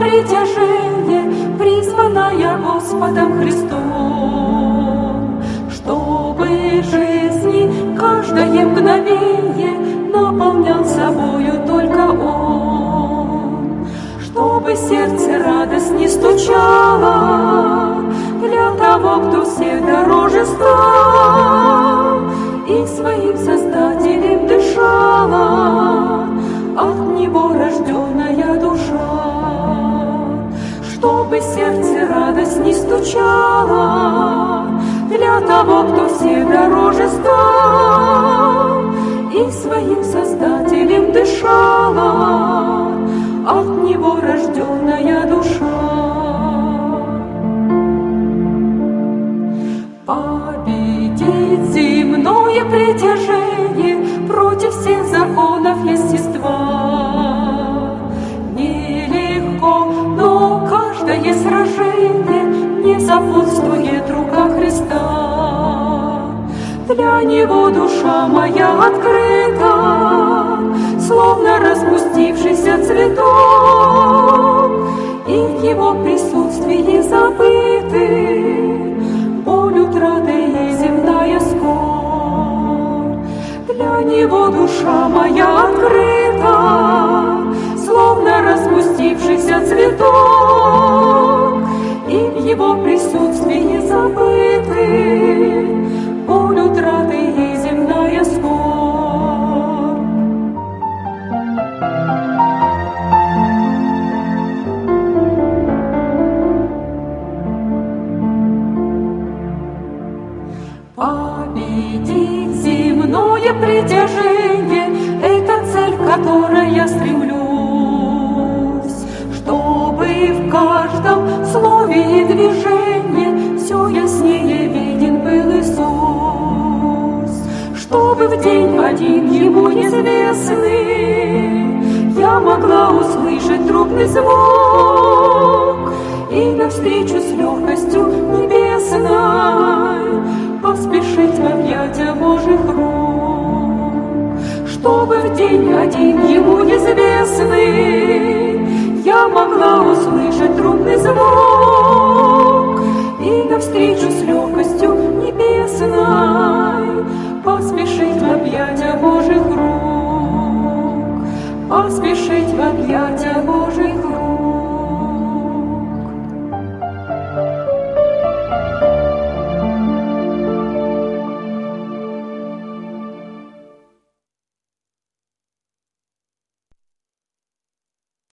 притяжение, призванная Господом Христом, чтобы жизни каждое мгновение наполнял собою только Он, чтобы сердце радость не стучало для того, кто всех дороже стал, и своим Создателем дышала от Него рожденная душа, чтобы сердце радость не стучала для того, кто всех дороже стал, и своим Создателем дышала от Него рожденная душа. Победить земное притяжение против всех законов естества нелегко, но каждое сражение не сопутствует рука Христа. Для Него душа моя открыта, словно распустившийся цветок, и в Его присутствии забыты боль утраты и земная скорбь. Для Него душа моя открыта, словно распустившийся цветок, и в Его присутствии забыты боль утраты и земная скорбь. Победить земное притяжение — это цель, к которой я стремлюсь, чтобы в каждом слове и движении все яснее виден был Иисус, чтобы в день один Ему неизвестный я могла услышать трубный звук и навстречу с легкостью небесной поспешить в объятия Божьих рук, чтобы в день один Ему неизвестный я могла услышать трубный звук и навстречу с легкостью небесной поспешить в объятия Божьих рук, поспешить в объятия Божьих рук.